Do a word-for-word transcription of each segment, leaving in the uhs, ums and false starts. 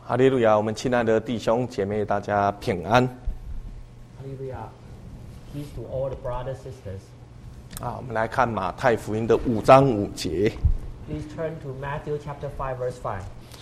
哈利路亚！我们亲爱的弟兄姐妹，大家平安。 Hallelujah. Peace to all the brothers sisters. 啊，我们来看马太福音的五章五节。 Please turn to Matthew chapter five, verse five.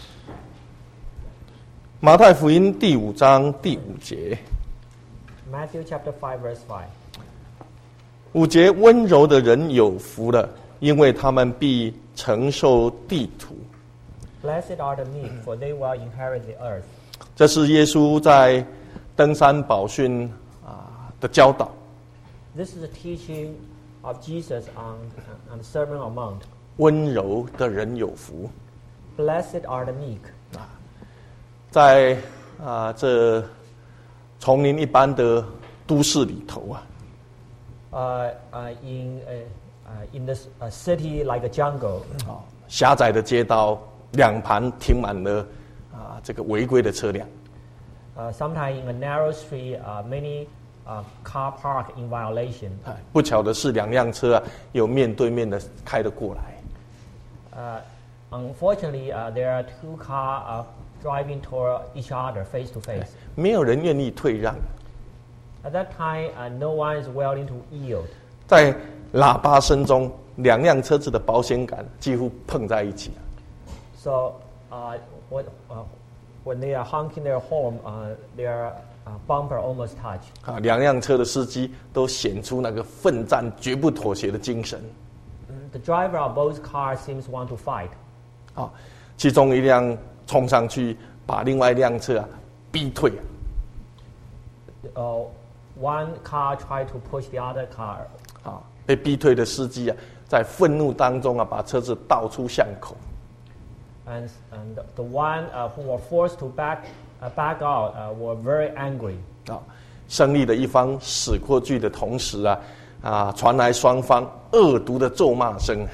马太福音第五章第五节。 Matthew chapter five, verse five. 五节，温柔的人有福了，因为他们必承受地土。 Blessed are the meek, for they will inherit the earth. 这是耶稣在登山宝训啊的教导。 This is the teaching of Jesus on, on the Sermon on the Mount. 温柔的人有福。 Blessed are the meek. 啊，在啊这丛林一般的都市里头啊。 Uh, uh, in uh, uh, in this uh, city like a jungle. 啊，狭窄的街道。两旁停满了啊，这个违规的车辆。 Uh, sometimes in a narrow street, uh, many uh, car park in violation. 不巧的是，两辆车啊，有面对面的开了过来。 Uh, unfortunately, uh, there are two cars uh, driving toward each other face to face. 没有人愿意退让。 At that time, uh, no one is willing to yield. 在喇叭声中，两辆车子的保险杆几乎碰在一起。 So, uh, what, uh, when they are honking their horn, uh, their uh, bumper almost touch. 啊，两辆车的司机都显出那个奋战、绝不妥协的精神。 The driver of both cars seems want to fight. 啊，其中一辆冲上去，把另外一辆车啊逼退。 Uh, one car tried to push the other car. 啊，被逼退的司机啊，在愤怒当中啊，把车子倒出巷口。 And, and the one uh, who were forced to back uh, back out uh, were very angry. 啊，胜利的一方使过去的同时啊，啊，传来双方恶毒的咒骂声。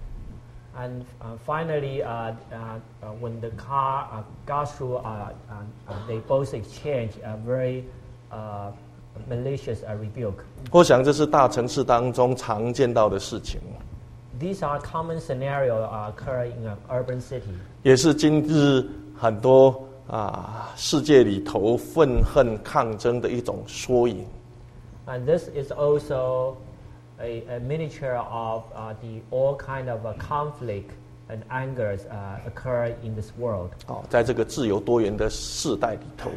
And uh, finally, uh, uh, uh, when the car uh, got through, uh, uh, uh, they both exchanged a very uh, malicious uh, rebuke. 我想这是大城市当中常见到的事情。 These are common scenarios uh, occur in an urban city. 也是今日很多啊世界里头愤恨抗争的一种缩影。 And this is also a, a miniature of uh, the all kind of uh, conflict and angers uh, occur in this world. 哦，在这个自由多元的世代里头，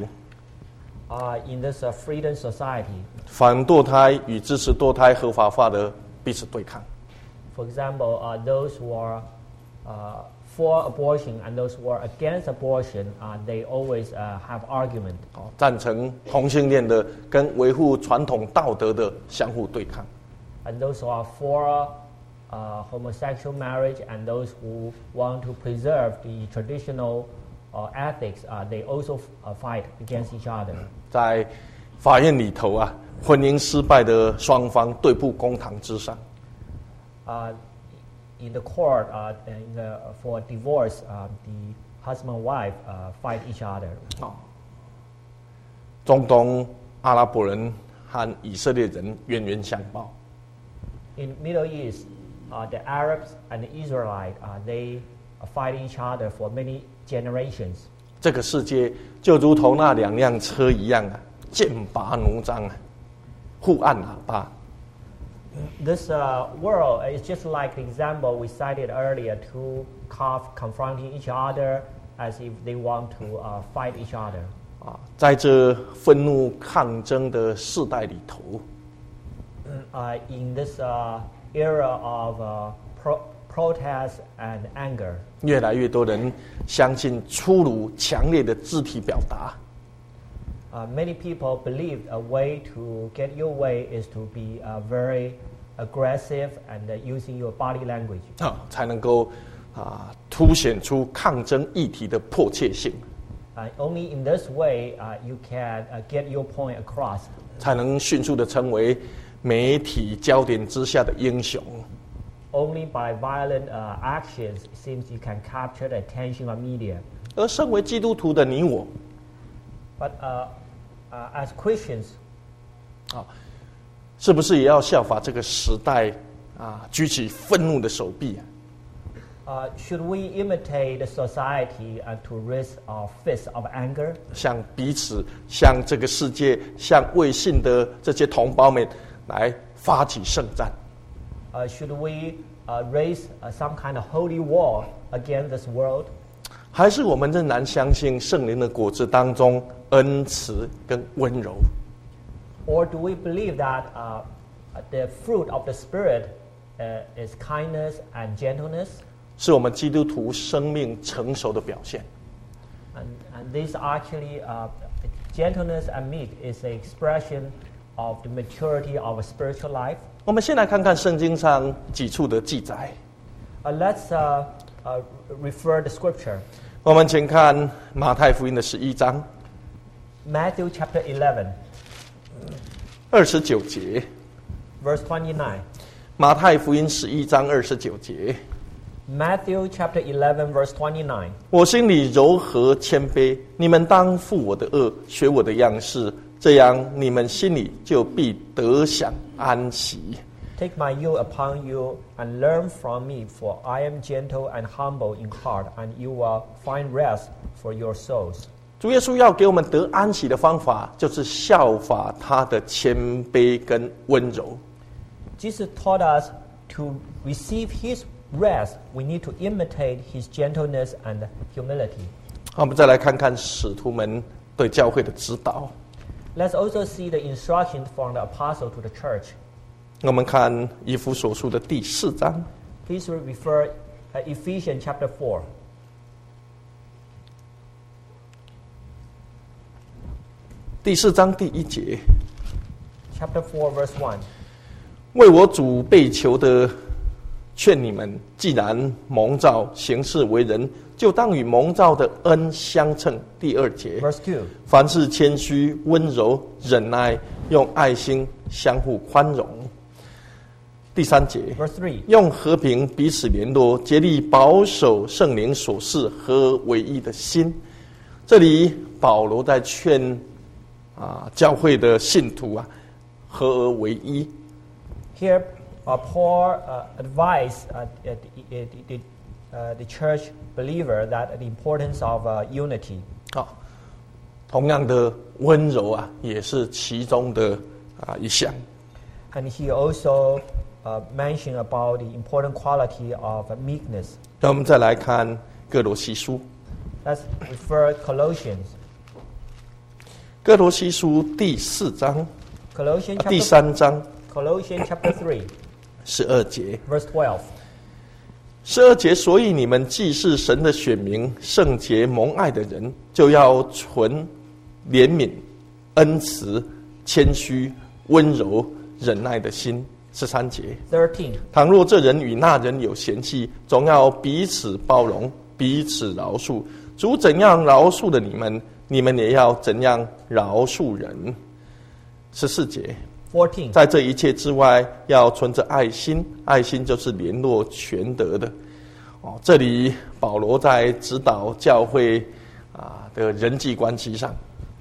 Uh, in this uh, freedom society. 反堕胎与支持堕胎合法化的彼此对抗。 For example, uh, those who are uh, for abortion and those who are against abortion, uh, they always uh, have argument. 哦，赞成同性恋的跟维护传统道德的相互对抗。 And those who are for uh, homosexual marriage and those who want to preserve the traditional uh, ethics, uh, they also uh, fight against each other. 在法院里头啊，婚姻失败的双方对簿公堂之上。 Uh, in the court, uh, in the, for divorce, uh, the husband and wife uh, fight each other. 哦，中东阿拉伯人和以色列人冤冤相报。 In Middle East, uh, the Arabs and the Israelites, uh, they fight each other for many generations. 这个世界就如同那两辆车一样啊，剑拔弩张啊，互按喇叭。 This uh, world is just like the example we cited earlier, two cars confronting each other as if they want to uh, fight each other. 啊，在这愤怒抗争的世代里头， Uh, in this uh, era of uh, pro- protest and anger, 越来越多人相信粗鲁强烈的肢体表达。 uh, many people believe a way to get your way is to be uh, very aggressive and uh, using your body language. 啊，才能够啊凸显出抗争议题的迫切性， Uh, only in this way uh, you can uh, get your point across. 才能迅速的成为媒体焦点之下的英雄。 Only by violent uh, actions it seems you can capture the attention of media. 而身为基督徒的你我， But uh, uh, as Christians, 啊，是不是也要效法这个时代啊，举起愤怒的手臂啊？ Uh, should we imitate the society uh, to raise our fist of anger? 向彼此、向这个世界、向未信的这些同胞们来发起圣战？ Uh, should we uh, raise uh, some kind of holy war against this world? 还是我们仍然相信圣灵的果子当中恩慈跟温柔？ Or do we believe that uh, the fruit of the Spirit uh, is kindness and gentleness? 是我们基督徒生命成熟的表现。 And, and this actually, uh, gentleness and meek is the expression of the maturity of a spiritual life. 我们先来看看圣经上几处的记载。 Uh, let's uh, uh, refer the scripture. 我们请看马太福音的十一章 Matthew chapter eleven, 二十九节。 verse twenty-nine. 马太福音十一章二十九节。 Matthew chapter eleven, verse twenty-nine. 我心里柔和谦卑，你们当负我的恶，学我的样式，这样你们心里就必得享安息。 Take my yoke upon you and learn from me, for I am gentle and humble in heart, and you will find rest for your souls. 主耶稣要给我们得安息的方法，就是效法他的谦卑跟温柔。 Jesus taught us to receive his rest. We need to imitate his gentleness and humility. 好，我们再来看看使徒们对教会的指导。 Let's also see the instructions from the apostle to the church. 我们看以弗所书的第四章， Please refer uh, Ephesians chapter four. 第四章第一节， Chapter four, verse one. 为我主被求的劝你们，既然蒙召行事为人，就当与蒙召的恩相称。第二节， Verse two. 凡事谦虚、温柔、忍耐，用爱心相互宽容。第三节， Verse three. 用和平彼此联络，竭力保守圣灵所示和唯一的心。这里保罗在劝啊教会的信徒啊合而为一。 Here, uh, Paul uh, advised uh, the, the, the, uh, the church believer that the importance of uh, unity. 啊，同样的温柔啊，也是其中的啊一项。 And he also uh, mentioned about the important quality of uh, meekness. 让我们再来看哥罗西书， Let's refer Colossians. 哥罗西书第四章、 Colossians 啊、第 chapter, 三章 Colossians chapter three, 十二节。 verse twelve. 十二节，所以你们既是神的选民，圣洁蒙爱的人，就要存怜悯、恩慈、谦虚、温柔、忍耐的心。十三节， thirteen. 倘若这人与那人有嫌隙，总要彼此包容，彼此饶恕。主怎样饶恕了你们，你们也要怎样饶恕人。十四节， fourteen. 在这一切之外，要存着爱心，爱心就是联络全德的。哦，这里保罗在指导教会啊的人际关系上。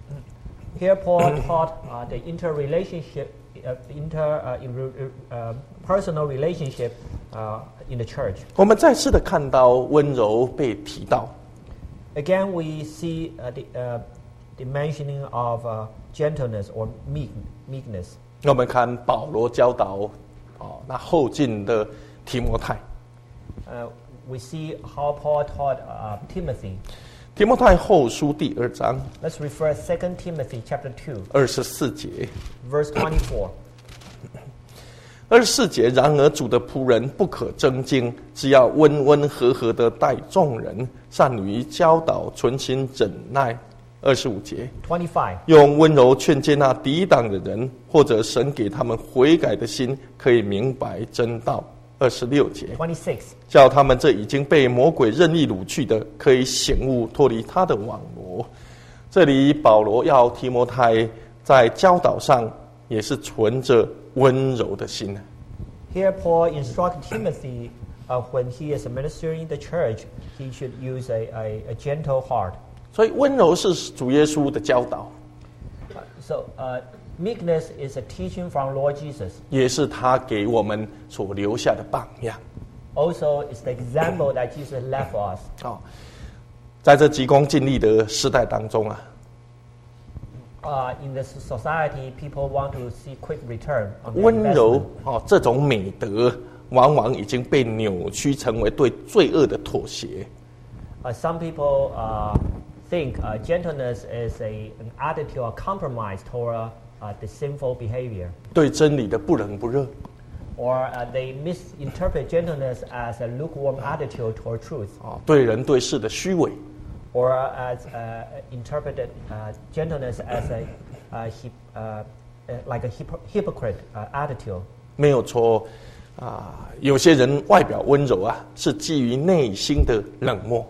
Here Paul taught uh, the interrelationship, uh, inter uh, in, uh, personal relationship uh, in the church. 我们再次的看到温柔被提到。 Again, we see uh, the, uh, the mentioning of uh, gentleness or meek, meekness. 我们看保罗教导哦，那后进的提摩太。 Uh, we see how Paul taught uh, Timothy. 提摩太后书第二章 Let's refer Second Timothy chapter two, 二十四节。 verse twenty-four. 二十四节，然而主的仆人不可争竞，只要温温和和的待众人，善于教导，存心忍耐。二十五节， twenty-five. 用温柔劝诫那抵挡的人，或者神给他们悔改的心，可以明白真道。二十六节， twenty-six. 叫他们这已经被魔鬼任意掳去的，可以醒悟脱离他的网罗。这里保罗要提摩太在教导上也是存着温柔的心。 Here Paul instructed Timothy uh, when he is ministering in the church, he should use a, a, a gentle heart. 所以温柔是主耶稣的教导， Uh, so uh, meekness is a teaching from Lord Jesus. 也是他给我们所留下的榜样。 also is the example that Jesus left for us. 哦，在这急功近利的时代当中啊， Uh, in this society, people want to see quick return on their 温柔 investment. 哦这种美德，往往已经被扭曲成为对罪恶的妥协。 Uh, some people uh, think uh, gentleness is a, an attitude or compromise toward uh, the sinful behavior. 对真理的不冷不热， Or uh, they misinterpret gentleness as a lukewarm attitude toward truth. 哦，对人对事的虚伪， Or as uh, interpreted uh, gentleness as a uh, hip, uh, uh, like a hypo- hypocrite uh, attitude. 没有错啊。有些人外表温柔啊，是基于内心的冷漠。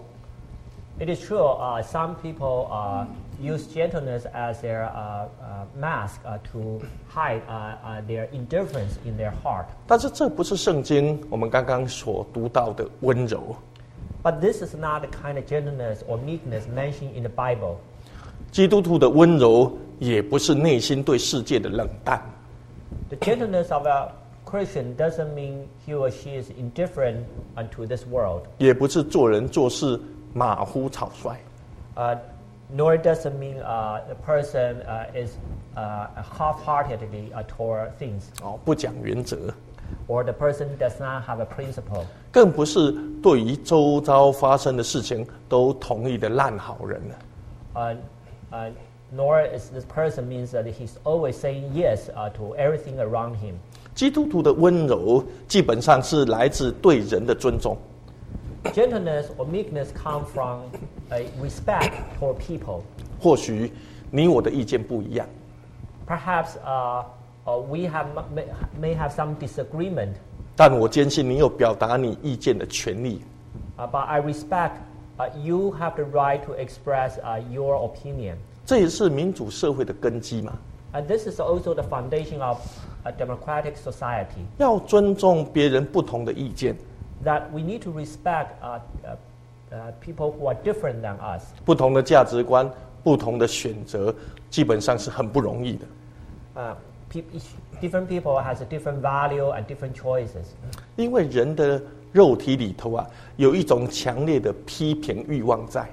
It is true, uh, some people uh, use gentleness as their uh, uh, mask uh, to hide uh, uh, their indifference in their heart. 但是这不是圣经我们刚刚所读到的温柔。 But this is not the kind of gentleness or meekness mentioned in the Bible. 基督徒的温柔也不是内心对世界的冷淡。 The gentleness of a Christian doesn't mean he or she is indifferent unto this world. 也不是做人做事马虎草率。 Uh, nor does it mean uh, the person uh, is uh, half-heartedly uh, toward things, 哦，不讲原则， or the person does not have a principle. 更不是对于周遭发生的事情都同意的烂好人。 Uh, uh, nor is this person means that he's always saying yes uh, to everything around him. 基督徒的温柔基本上是来自对人的尊重。 Gentleness or meekness come from a respect toward people. 或许你我的意见不一样， Perhaps uh, uh, we have may, may have some disagreement, 但我坚信你有表达你意见的权利。 uh, but I respect uh, you have the right to express uh, your opinion. 这也是民主社会的根基嘛。 And this is also the foundation of a democratic society, 要尊重别人不同的意见， that we need to respect uh, uh, uh, people who are different than us. 不同的价值观、不同的选择，基本上是很不容易的。 Uh, pe- each, different people has a different value and different choices. 因为人的肉体里头啊，有一种强烈的批评欲望在。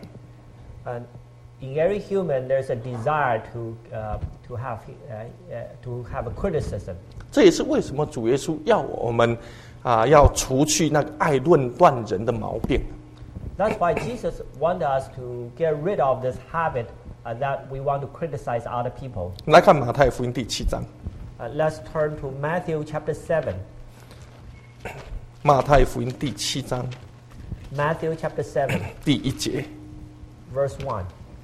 And in every human, there's a desire to uh, to have uh, uh, to have a criticism. 这也是为什么主耶稣要我们啊，要除去那个爱论断人的毛病。 That's why Jesus wanted us to get rid of this habit uh, that we want to criticize other people. 来看马太福音第七章， Uh, let's turn to Matthew chapter seven. 马太福音第七章 Matthew chapter seven, 第一节。 verse one.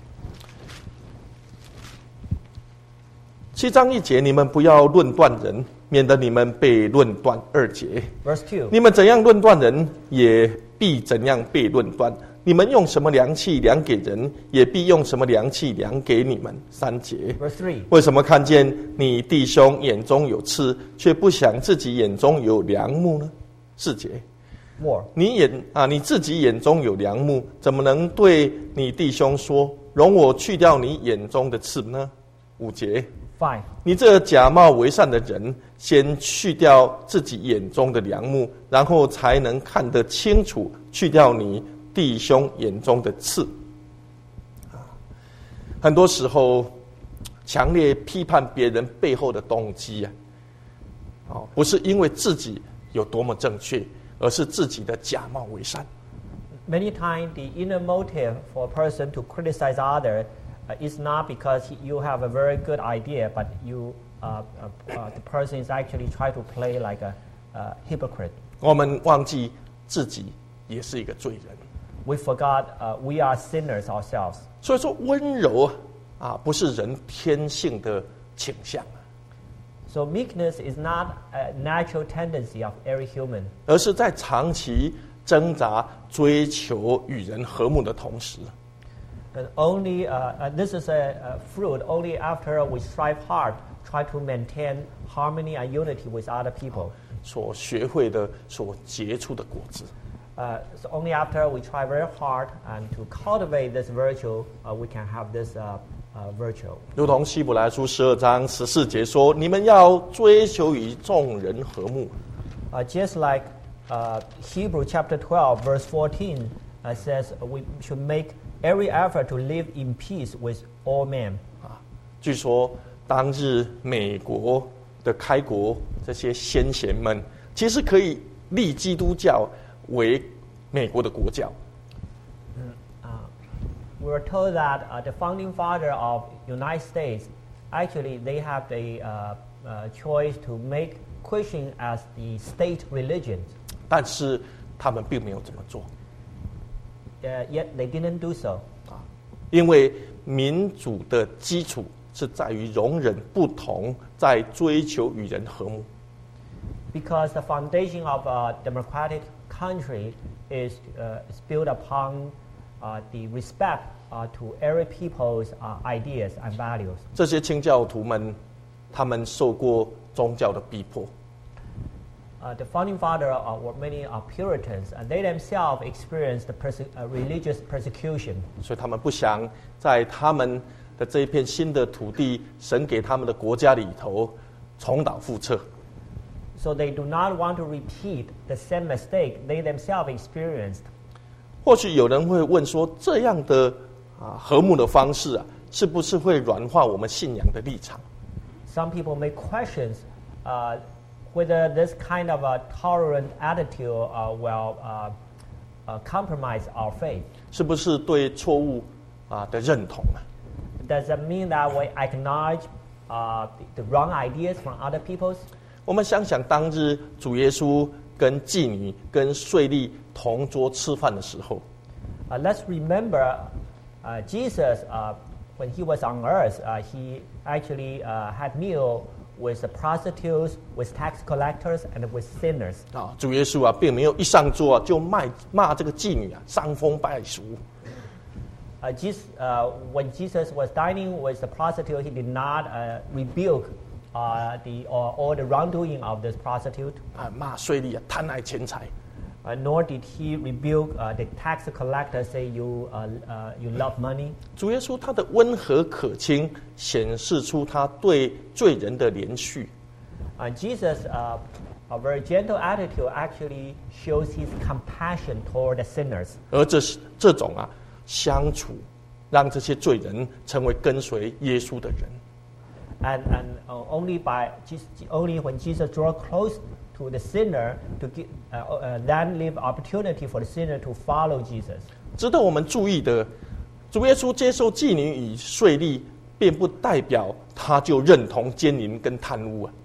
七章一节，你们不要论断人，免得你们被论断。二节， Verse two. 你们怎样论断人，也必怎样被论断。你们用什么量器量给人，也必用什么量器量给你们。三节， Verse three. 为什么看见你弟兄眼中有刺，却不想自己眼中有梁木呢？四节， More. 你眼啊，你自己眼中有梁木，怎么能对你弟兄说，容我去掉你眼中的刺呢？五节， Five. 你这假冒为善的人，先去掉自己眼中的梁木，然后才能看得清楚，去掉你弟兄眼中的刺。很多时候，强烈批判别人背后的动机啊，哦，不是因为自己有多么正确，而是自己的假冒为善。 Many times, the inner motive for a person to criticize other uh, is not because he, you have a very good idea, but you, uh, uh, uh, the person is actually trying to play like a uh, hypocrite. 我们忘记自己也是一个罪人， We forgot uh, we are sinners ourselves. 所以说温柔啊，不是人天性的倾向， So meekness is not a natural tendency of every human, 而是在长期挣扎、追求与人和睦的同时， and only uh, uh, this is a, a fruit only after we strive hard, try to maintain harmony and unity with other people. 所学会的、所结出的果子。 Uh, so only after we try very hard and to cultivate this virtue, uh, we can have this uh, uh, virtue. 如同希伯来书十二章十四节说：“你们要追求与众人和睦。” Uh, just like uh, Hebrew chapter twelve, verse fourteen uh, says we should make every effort to live in peace with all men. 啊，据说当日美国的开国这些先贤们，其实可以立基督教为美国的国教。 We were told that uh, the founding father of United States, actually they have the uh, uh, choice to make Christian as the state religion. 但是他们并没有这么做。 Uh, yet they didn't do so. 啊，因为民主的基础是在于容忍不同，在追求与人和睦。 Because the foundation of a democratic country is, uh, is built upon uh, the respect uh, to every people's uh, ideas and values. 这些清教徒们，他们受过宗教的逼迫。 Uh, the founding father uh, were many are Puritans, and they themselves experienced the perse- uh, religious persecution. 所以他们不想在他们的这一片新的土地，神给他们的国家里头重蹈覆辙。 So they do not want to repeat the same mistake they themselves experienced. 或许有人会问说，这样的啊和睦的方式啊，是不是会软化我们信仰的立场？ Some people may question uh, whether this kind of a tolerant attitude uh, will uh, uh, compromise our faith. 是不是对错误啊的认同啊？ Does that mean that we acknowledge uh, the, the wrong ideas from other peoples? 我们想想当日主耶稣跟妓女、跟税吏同桌吃饭的时候， Uh, let's remember uh, Jesus, uh, when he was on earth, uh, he actually uh, had meal with the prostitutes, with tax collectors, and with sinners. 啊，主耶稣啊，并没有一上桌啊就骂骂这个妓女啊伤风败俗。 Uh, Jesus, uh, when Jesus was dining with the prostitute, he did not uh, rebuke uh, the or, or the wrongdoing of this prostitute, 啊，骂税吏啊贪爱钱财。 uh, nor did he rebuke uh, the tax collector, say you uh, uh, you love money. 主耶稣他的温和可亲，显示出他对罪人的怜恤。 Uh, Jesus, uh, a very gentle attitude, actually shows his compassion toward the sinners. 而这是这种啊相处，让这些罪人成为跟随耶稣的人。 And, and uh, only by Jesus, only when Jesus draw close to the sinner, to give, uh, uh, then leave opportunity for the sinner to follow Jesus. 值得我们注意的，主耶稣接受妓女与税吏，并不代表他就认同奸淫跟贪污啊。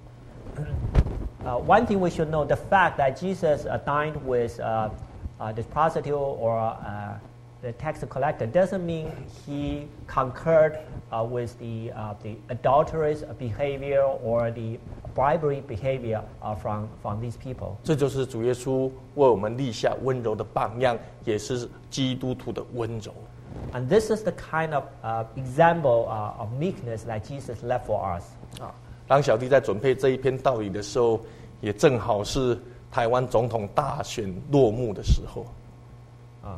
Uh, one thing we should know, the fact that Jesus uh, dined with uh, uh, this prostitute or uh, the tax collector doesn't mean he concurred uh, with the, uh, the adulterous behavior or the bribery behavior uh, from, from these people. 这就是主耶稣为我们立下温柔的榜样，也是基督徒的温柔。 And this is the kind of uh, example uh, of meekness that Jesus left for us. 啊，当小弟在准备这一篇道理的时候，也正好是台湾总统大选落幕的时候。 Uh,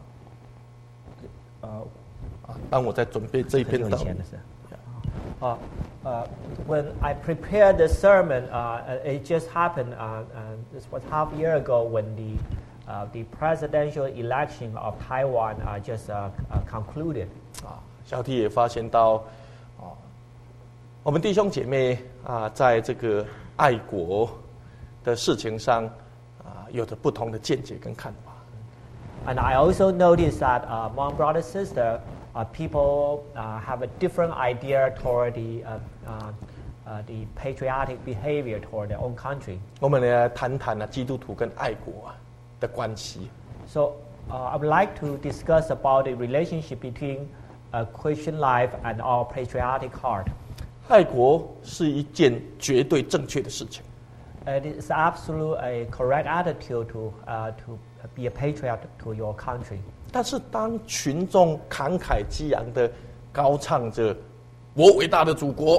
uh, 啊，当我在准备这一篇道理， Uh, uh, when I prepared the sermon, uh, it just happened. Uh, uh, this was half a year ago when the uh, the presidential election of Taiwan uh, just uh, uh, concluded. 啊，小弟也发现到，啊，我们弟兄姐妹啊，在这个爱国的事情上啊，有着不同的见解跟看法。 And I also noticed that uh, among brother and sister, uh, people uh, have a different idea toward the uh, uh, uh, the patriotic behavior toward their own country. 我们来谈谈啊，基督徒跟爱国啊的关系。 So uh, I would like to discuss about the relationship between uh, Christian life and our patriotic heart. 爱国是一件绝对正确的事情， It is absolute a correct attitude to uh, to be a patriot to your country. 但是当群众慷慨激昂的高唱着“我伟大的祖国”，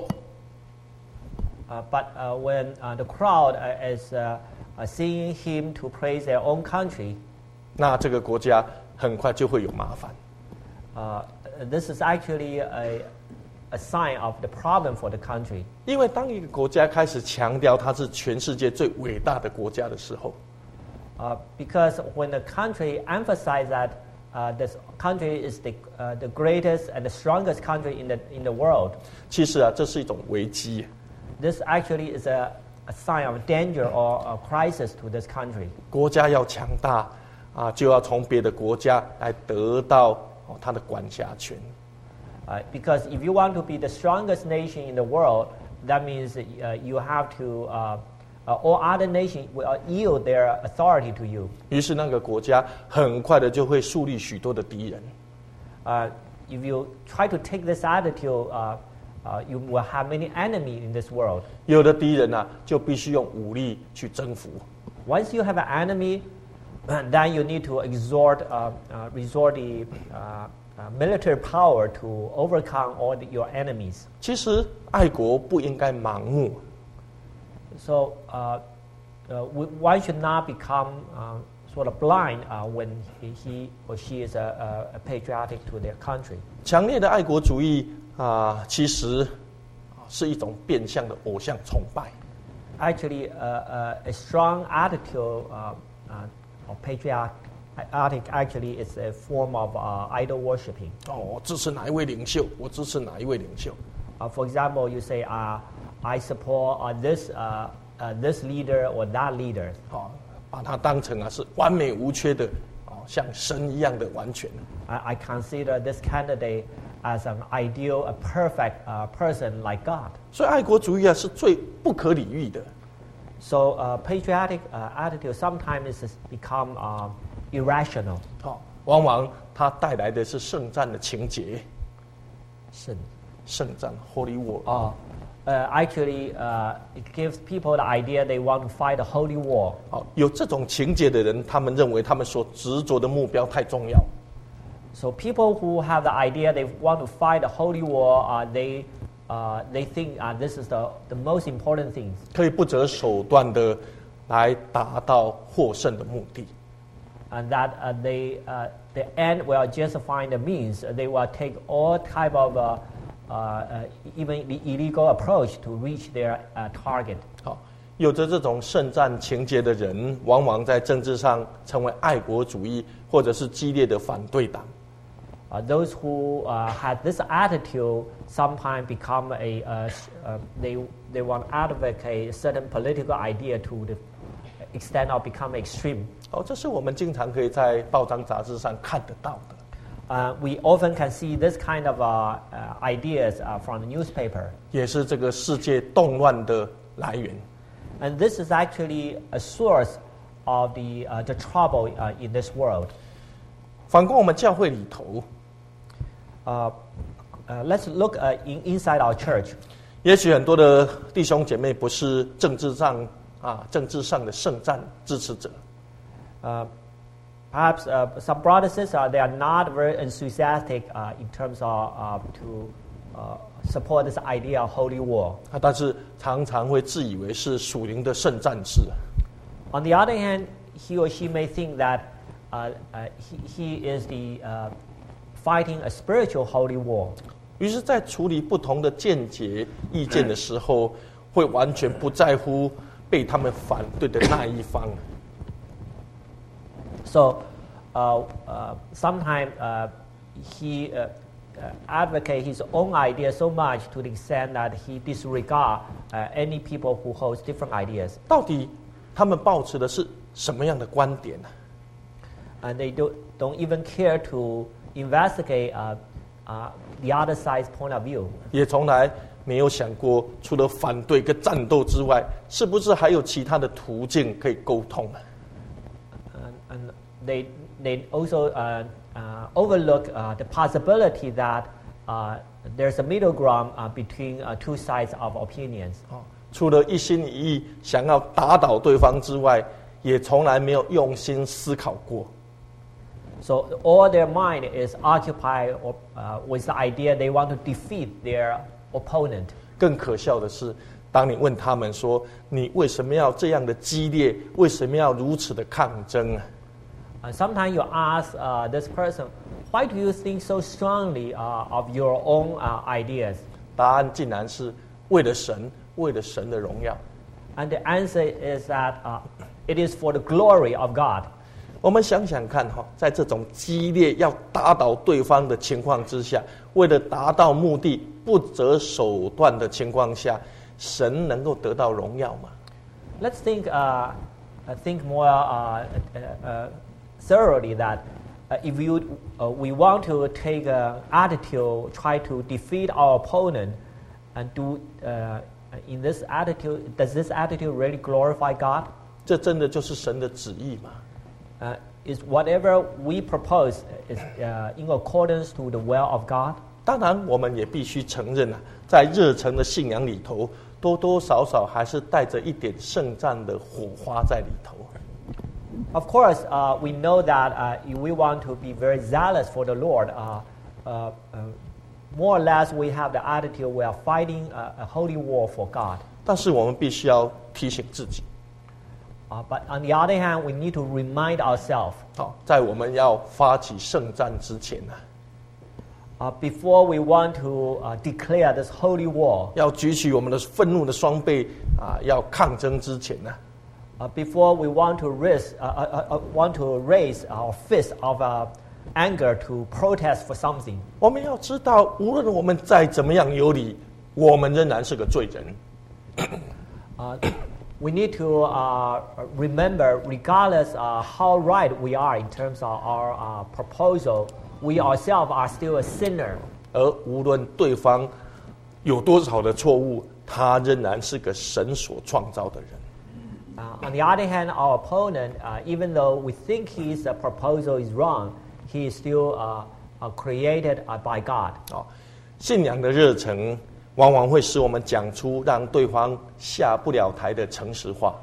Uh, but uh, when uh, the crowd uh, is uh, uh, singing hymn to praise their own country, 那这个国家很快就会有麻烦。 uh, this is actually a, a sign of the problem for the country. 因为当一个国家开始强调它是全世界最伟大的国家的时候， Uh, because when the country emphasizes that uh, this country is the, uh, the greatest and the strongest country in the, in the world, 其实啊，这是一种危机。 this actually is a, a sign of danger or a crisis to this country. 国家要强大啊，就要从别的国家来得到哦它的管辖权。 Uh, because if you want to be the strongest nation in the world, that means that, uh, you have to, uh, uh, all other nations will yield their authority to you. 于是那个国家很快的就会树立许多的敌人。 Uh, if you try to take this attitude, uh, uh, you will have many enemies in this world. 有的敌人啊，就必须用武力去征服。 Once you have an enemy, then you need to exhort, uh, uh, resort the uh, uh, military power to overcome all the, your enemies. 其实爱国不应该盲目， So uh, uh, we, one should not become uh, sort of blind uh, when he, he or she is a, a, a patriotic to their country. 强烈的爱国主义啊，其实啊是一种变相的偶像崇拜。 Actually, uh, uh, a strong attitude uh, uh, of patriotic actually is a form of uh, idol worshipping. 哦，我支持哪一位领袖？我支持哪一位领袖？ Uh, for example, you say, uh, I support uh, this, uh, uh, this leader or that leader. 哦，把它当成啊是完美无缺的，哦，像神一样的完全。 I, I consider this candidate as an ideal, a perfect uh, person like God. 所以爱国主义啊是最不可理喻的。 So uh, patriotic uh, attitude sometimes is become uh, irrational. 哦，往往它带来的是圣战的情节，圣战 （Holy War）。 Uh, uh, actually, uh, it gives people the idea they want to fight a holy war. 哦，有这种情节的人，他们认为他们所执着的目标太重要。 So people who have the idea they want to fight a holy war, uh, they, uh, they think uh, this is the, the most important thing. 可以不择手段的来达到获胜的目的。 And that uh, they, uh, the end will justify the means. They will take all type of uh, uh, uh, even the illegal approach to reach their uh, target. 好，有着这种圣战情节的人，往往在政治上成为爱国主义或者是激烈的反对党。 Uh, those who uh, had this attitude sometimes become a uh, uh, they they want to advocate a certain political idea to the extent of become extreme. 哦，这是我们经常可以在报章杂志上看得到的。 Uh, we often can see this kind of uh, uh, ideas uh, from the newspaper, 也是这个世界动乱的来源。 and this is actually a source of the uh, the trouble uh, in this world. 反观我们教会里头， Uh, uh, let's look uh, in, inside our church. 也许很多的弟兄姐妹不是政治上啊政治上的圣战支持者， Uh, perhaps uh, some brothers and sisters, uh, they are not very enthusiastic uh, in terms of uh, to uh, support this idea of holy war. 啊，但是常常会自以为是属灵的圣战士。 On the other hand, he or she may think that uh, uh, he, he is the uh, fighting a spiritual holy war. 于是，在处理不同的见解、意见的时候，会完全不在乎被他们反对的那一方。 So uh, uh, sometimes uh, he uh, uh, advocates his own idea so much to the extent that he disregards uh, any people who holds different ideas. 到底他们抱持的是什么样的观点呢？ And they don't, don't even care to investigate uh, uh, the other side's point of view. 也从来没有想过，除了反对跟战斗之外，是不是还有其他的途径可以沟通呢？ And, and they, they also uh, uh, overlook uh, the possibility that uh, there's a middle ground uh, between uh, two sides of opinions. 哦，除了一心一意想要打倒对方之外，也从来没有用心思考过。 So all their mind is occupied or, uh, with the idea they want to defeat their opponent. 更可笑的是，当你问他们说：“你为什么要这样的激烈？为什么要如此的抗争啊？” Uh, sometimes you ask uh, this person, why do you think so strongly uh, of your own uh, ideas? 答案竟然是为了神，为了神的荣耀。 And the answer is that uh, it is for the glory of God. 我们想想看哈，在这种激烈要打倒对方的情况之下，为了达到目的不择手段的情况下，神能够得到荣耀吗？ Let's think, uh, uh, think more uh, uh, uh, thoroughly that uh, if you, uh, we want to take an attitude, try to defeat our opponent, and do uh, in this attitude, does this attitude really glorify God? 这真的就是神的旨意吗？ Uh, is whatever we propose is uh, in accordance to the will of God? 当然，我们也必须承认啊，在热诚的信仰里头，多多少少还是带着一点圣战的火花在里头。 Of course, uh, we know that uh, if we want to be very zealous for the Lord, uh, uh, uh, more or less we have the attitude we are fighting a, a holy war for God. 但是我们必须要提醒自己， Uh, but on the other hand, we need to remind ourselves 好，在我们要发起圣战之前呢、 uh, before we want to uh, declare this holy war, 要举起我们的愤怒的双臂啊，要抗争之前呢、 uh, before we want to raise, uh, uh, uh, want to raise our fist of uh, anger to protest for something, 我们要知道，无论我们再怎么样有理，我们仍然是个罪人。 uh, we need to uh, remember, regardless uh, how right we are in terms of our uh, proposal, we ourselves are still a sinner. 而无论对方有多少的错误，他仍然是个神所创造的人。 Uh, on the other hand, our opponent, uh, even though we think his uh, proposal is wrong, he is still uh, uh, created uh, by God. 哦，信仰的热忱往往会使我们讲出让对方下不了台的诚实话。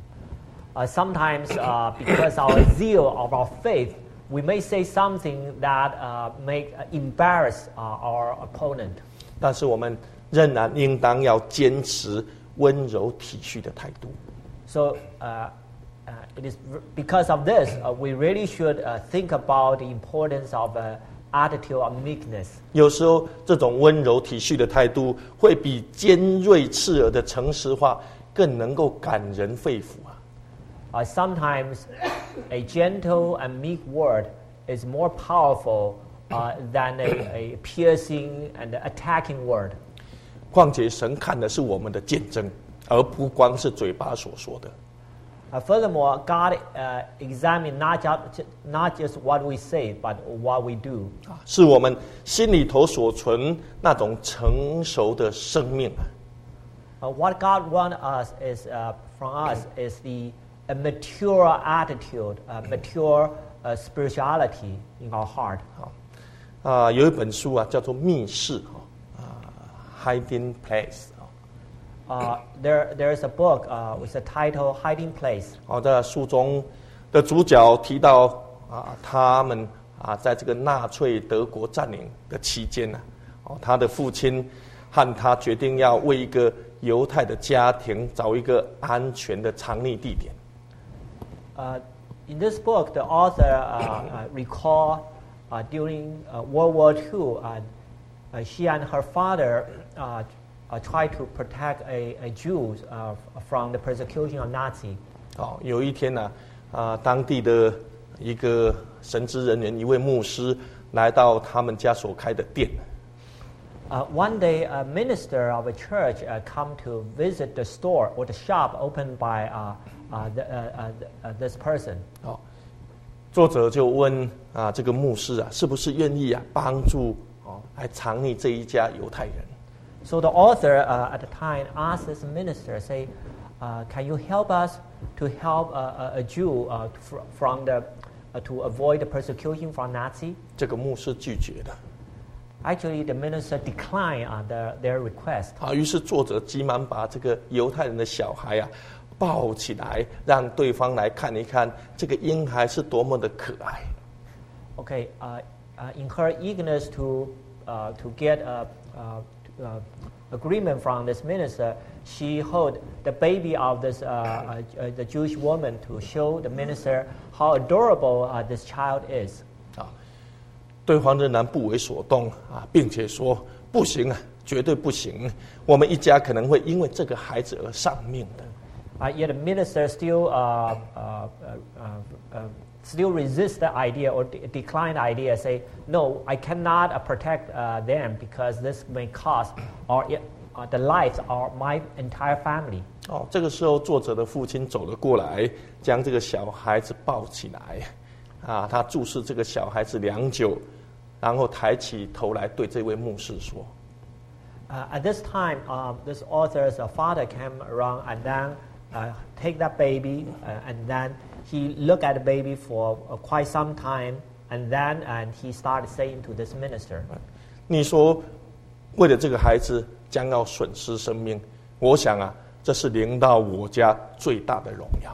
Uh, sometimes, uh, because our zeal of our faith, we may say something that uh, may uh, embarrass uh, our opponent. 但是我们仍然应当要坚持温柔体恤的态度。 So, uh, uh, it is v- because of this, uh, we really should uh, think about the importance of uh, attitude of meekness. 有时候，这种温柔体恤的态度，会比尖锐刺耳的诚实话更能够感人肺腑啊！ Uh, sometimes, a gentle and meek word is more powerful uh, than a, a piercing and attacking word. 况且，神看的是我们的见证，而不光是嘴巴所说的。 Uh, furthermore, God uh, examines not just, not just what we say, but what we do. 啊，是我们心里头所存那种成熟的生命啊！ Uh, what God wants us is uh, from us is the a mature attitude, a mature uh, spirituality in our heart. 好，啊，有一本书啊，叫做《密室》啊，啊 ，Hiding Place 啊。 Uh, there, there is a book uh, with the title "Hiding Place." 好，在书中的主角提到啊，他们啊，在这个纳粹德国占领的期间呢，哦，他的父亲和他决定要为一个犹太的家庭找一个安全的藏匿地点。 Uh, in this book, the author uh, uh, recall uh, during uh, World War Two, uh, uh, she and her father uh, uh, tried to protect a, a Jews uh, from the persecution of Nazi. 哦，有一天呢，啊，当地的一个神职人员，一位牧师来到他们家所开的店。 Uh, one day, a minister of a church uh, come to visit the store or the shop opened by uh, uh, the, uh, uh, this person. 哦，作者就问啊，这个牧师啊，是不是愿意啊帮助哦来藏匿这一家犹太人？ So the author uh, at the time asked this minister, say, uh, "Can you help us to help uh, a, a Jew uh, fr- from the uh, to avoid the persecution from Nazi?" 这个牧师拒绝了。 Actually, the minister declined uh, the, their request. 好，于是作者急忙把这个犹太人的小孩啊抱起来，让对方来看一看这个婴孩是多么的可爱。 Okay, uh, uh, in her eagerness to uh, to get a, uh, uh, agreement from this minister, she held the baby of this uh, uh, uh, the Jewish woman to show the minister how adorable uh, this child is. 啊，对方仍然不为所动啊，并且说不行啊，绝对不行，我们一家可能会因为这个孩子而丧命的。 Uh, yet the minister still uh, uh, uh, uh, still resist the idea or de- decline the idea. Say, no, I cannot uh, protect uh, them because this may cost or uh, the lives of my entire family. 哦，这个时候作者的父亲走了过来，将这个小孩子抱起来，啊，他注视这个小孩子良久，然后抬起头来对这位牧师说。 Uh, at this time, uh, this author's uh, father came around and then uh, take that baby uh, and then he looked at the baby for uh, quite some time and then and he started saying to this minister, 你说为了这个孩子将要损失生命，我想啊，这是临到我家最大的荣耀。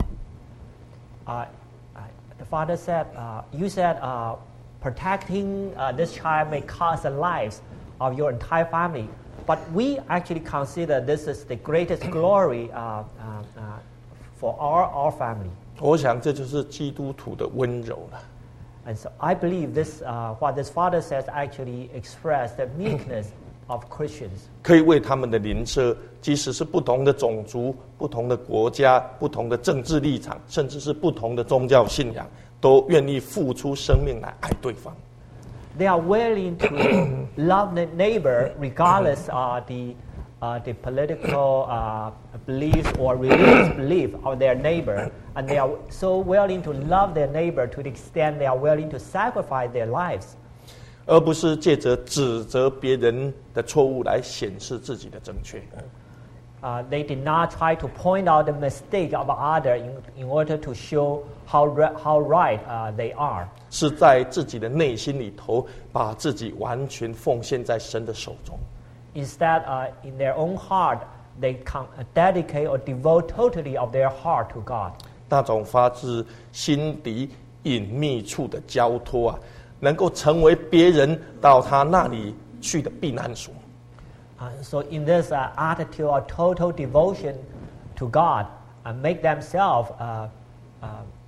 Uh, uh, the father said, uh, you said uh, protecting uh, this child may cost the lives of your entire family. But we actually consider this is the greatest glory uh, uh, uh, for our, our family. 我想这就是基督徒的温柔了。 And so I believe this, uh, what this father says actually expressed the meekness of Christians. 可以为他们的邻舍，即使是不同的种族、不同的国家、不同的政治立场，甚至是不同的宗教信仰，都愿意付出生命来爱对方。 They are willing to love the neighbor regardless of the, uh, the political uh, beliefs or religious belief of their neighbor. And they are so willing to love their neighbor to the extent they are willing to sacrifice their lives. 而不是借着指责别人的错误来显示自己的正确。 Uh, they did not try to point out the mistake of others in, in order to show how, re- how right uh, they are. 是在自己的内心里头，把自己完全奉献在神的手中。 Instead, uh, in their own heart, they can dedicate or devote totally of their heart to God. 那种发自心底隐秘处的交托啊，能够成为别人到他那里去的避难所。 Uh, so in this uh, attitude of total devotion to God, uh, make themselves uh, uh,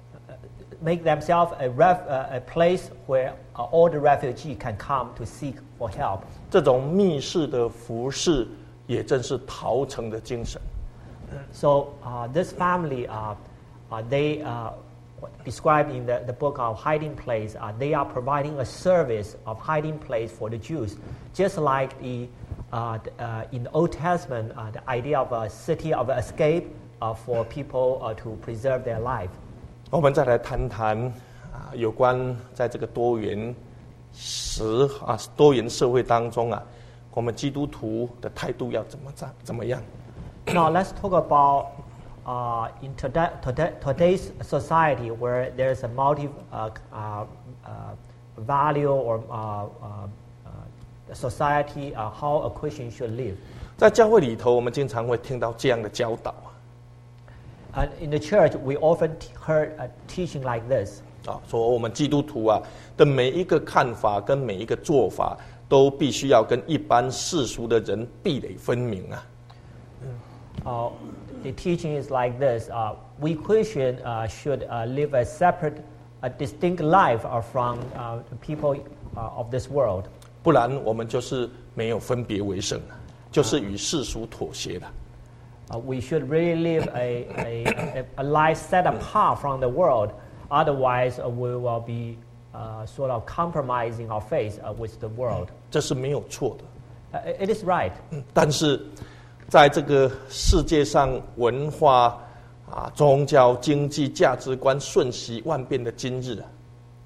make themselves a, ref, uh, a place where uh, all the refugees can come to seek for help. 这种密室的服侍，也正是陶城的精神。 So uh, this family, uh, uh, they uh, described in the, the book of Hiding Place, uh, they are providing a service of hiding place for the Jews, just like the Uh, uh, in the Old Testament, uh, the idea of a city of escape uh, for people uh, to preserve their life. 我们再来谈谈啊，有关在这个多元时啊多元社会当中啊，我们基督徒的态度要怎么怎怎么样？ Now let's talk about uh, in today, today, today's society where there's a multi uh, uh, uh, value or uh, uh, society, uh, how a Christian should live. 在教会里头，我们经常会听到这样的教导啊。 And in the church, we often t- heard a teaching like this. 啊，说我们基督徒啊的每一个看法跟每一个做法，都必须要跟一般世俗的人壁垒分明啊。 Uh, the teaching is like this: uh, we Christians uh, should uh, live a separate, a distinct life uh, from uh, the people uh, of this world. 不然我们就是没有分别为圣了，就是与世俗妥协了。 Uh, we should really live a, a, a, a life set apart from the world. Otherwise, uh, we will be uh, sort of compromising our faith uh, with the world. 这是没有错的。 Uh, it is right. 但是，在这个世界上文化啊、宗教、经济、价值观瞬息万变的今日啊。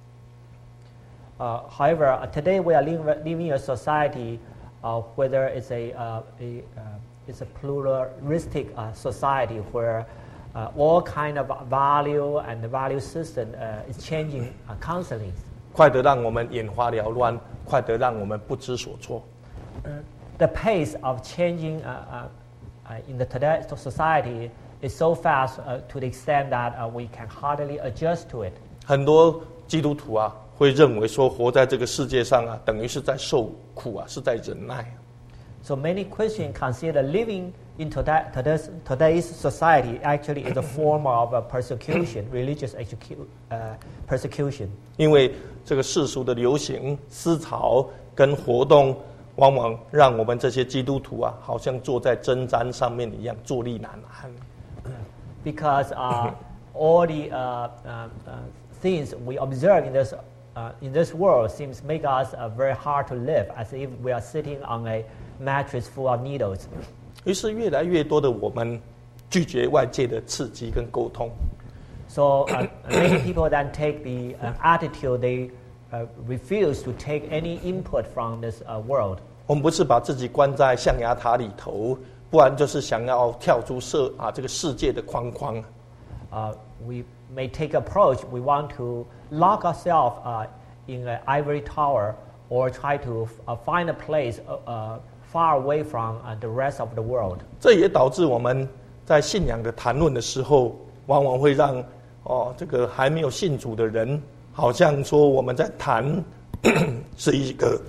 Uh, however, uh, today we are living, living in a society, uh, whether it's a, uh, a uh, it's a pluralistic uh, society where uh, all kind of value and the value system uh, is changing uh, constantly. 快得让我们眼花缭乱，快得让我们不知所措。 The pace of changing uh, uh, uh, in the today society is so fast uh, to the extent that uh, we can hardly adjust to it. 很多基督徒啊。 会认为说活在这个世界上啊，等于是在受苦啊，是在忍耐。 So many Christians consider living in today, today's, today's society actually is a form of uh, persecution, religious execu- uh, persecution. 因为这个世俗的流行思潮跟活动，往往让我们这些基督徒啊，好像坐在针毡上面一样，坐立难安。 because uh, all the uh, uh, uh, things we observe in this uh, in this world seems make us uh, very hard to live, as if we are sitting on a mattress full of needles. 于是越来越多的我们拒绝外界的刺激跟沟通。 So uh, many people then take the uh, attitude they uh, refuse to take any input from this uh, world. 我们不是把自己关在象牙塔里头，不然就是想要跳出世啊这个世界的框框。 Uh, we may take approach. We want to lock ourselves uh, in an ivory tower, or try to uh, find a place uh, uh, far away from uh, the rest of the world. 这也导致我们在信仰的谈论的时候，往往会让哦这个还没有信主的人，好像说我们在谈是一个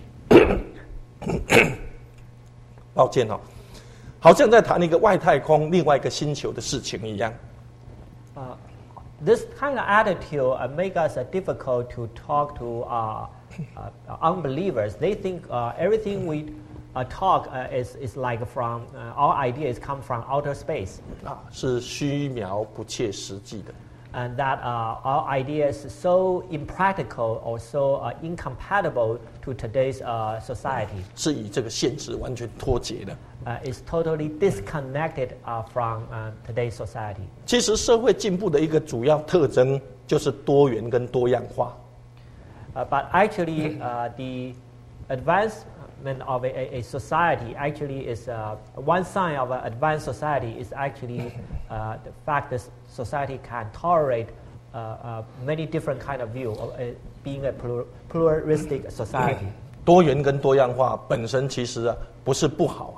抱歉哦，好像在谈一个外太空另外一个星球的事情一样。 Uh, this kind of attitude uh, make us uh, difficult to talk to uh, uh, unbelievers. They think uh, everything we uh, talk uh, is is like from uh, our ideas come from outer space. 啊，是虚渺不切实际的。 And that uh, our ideas so impractical or so uh, incompatible to today's uh, society. 是与这个现实完全脱节的。 Uh, is totally disconnected uh, from uh, today's society. 其实社会进步的一个主要特征就是多元跟多样化。 Uh, but actually, uh, the advancement of a, a society actually is uh, one sign of an advanced society is actually uh, the fact that society can tolerate uh, uh, many different kind of view of uh, being a plur- pluralistic society. 多元跟多样化本身其实啊不是不好啊。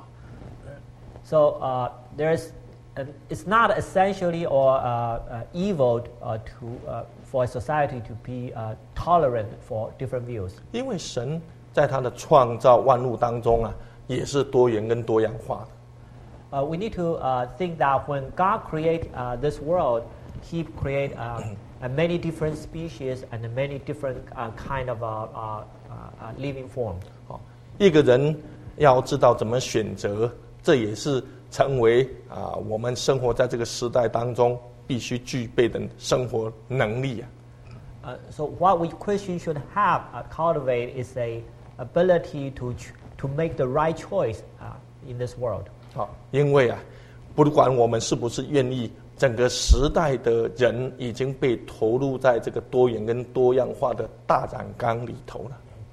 So uh, there's, uh, it's not essentially or uh, uh, evil uh, to uh, for a society to be uh, tolerant for different views. 因为神在他的创造万物当中啊，也是多元跟多样化的。 Uh, we need to uh, think that when God create uh, this world, He create uh, uh, many different species and many different uh, kind of uh, uh, uh, living form. 哦，一个人要知道怎么选择。这也是成为啊、呃、我们生活在这个时代当中必须具备的生活能力啊。 Uh, so what we Christians should have uh, cultivate is a ability to ch- to make the right choice uh, in this world. 好，因为啊，不管我们是不是愿意，整个时代的人已经被投入在这个多元跟多样化的大染缸里头了。